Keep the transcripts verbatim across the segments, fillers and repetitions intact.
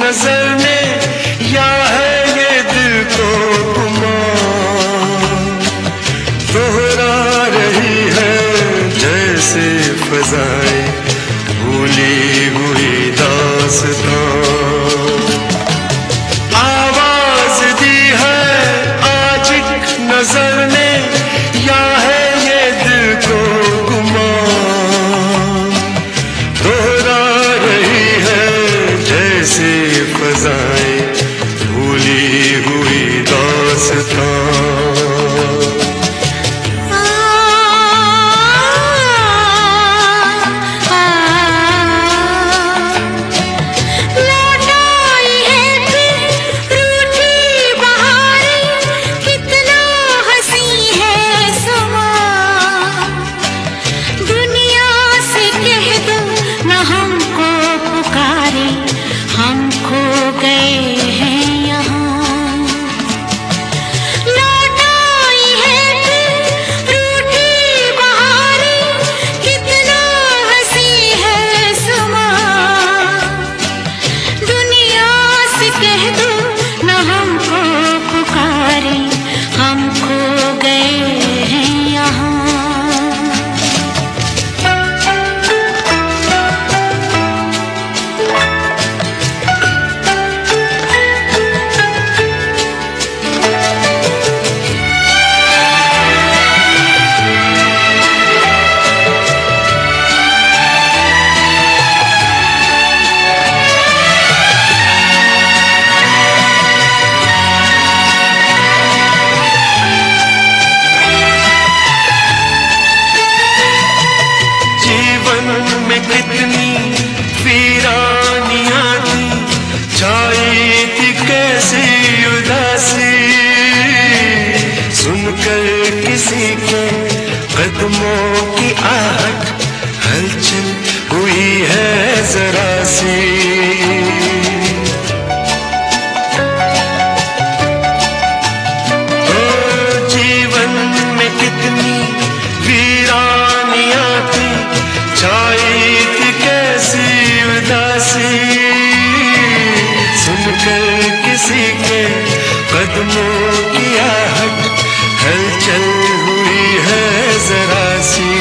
नजर ने या है ये दिल को गुमान, दोहरा रही है जैसे फजाएं भूली हुई दास्तां। आवाज दी है आज एक नजर ने या है ये दिल को गुमान, दोहरा रही है जैसे फजाएं भूली हुई दास्तां। कितनी वीरानियां थी, छाई थी कैसी उदासी, सुनकर किसी के कदमों की आहट हलचल हुई है जरा सी। ओ जीवन में कितनी वीरानियां थी, छाई थी कैसी उदासी, सुनकर किसी के कदमों की आहट हलचल हुई है जरा सी।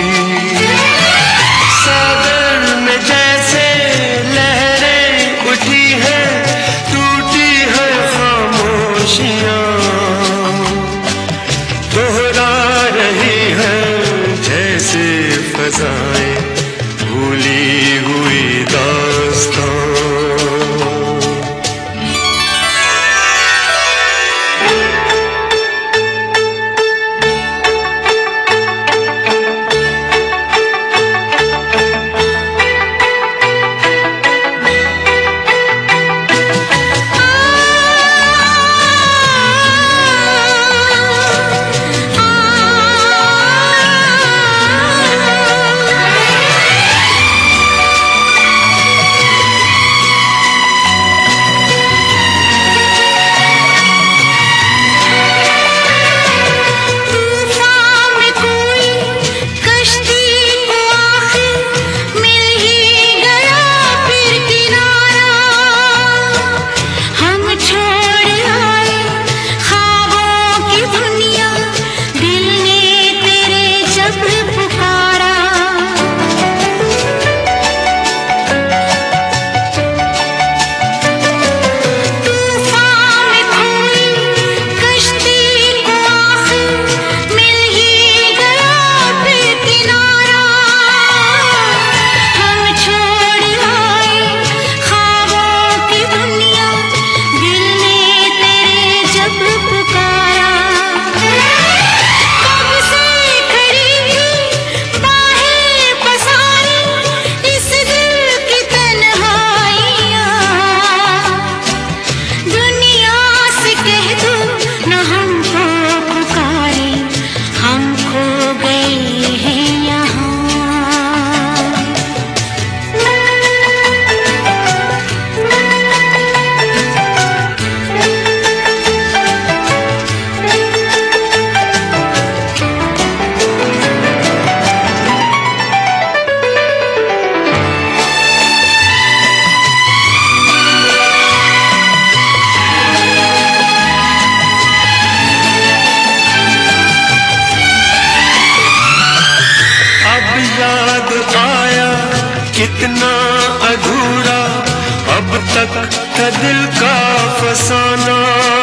तक था दिल का फसाना।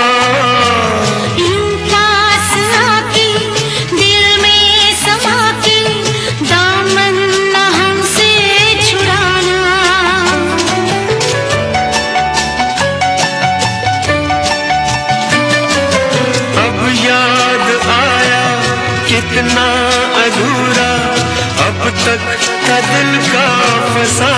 यूं पास आके दिल में समा के दामन न हमसे छुड़ाना। अब याद आया कितना अधूरा अब तक था दिल का फसाना।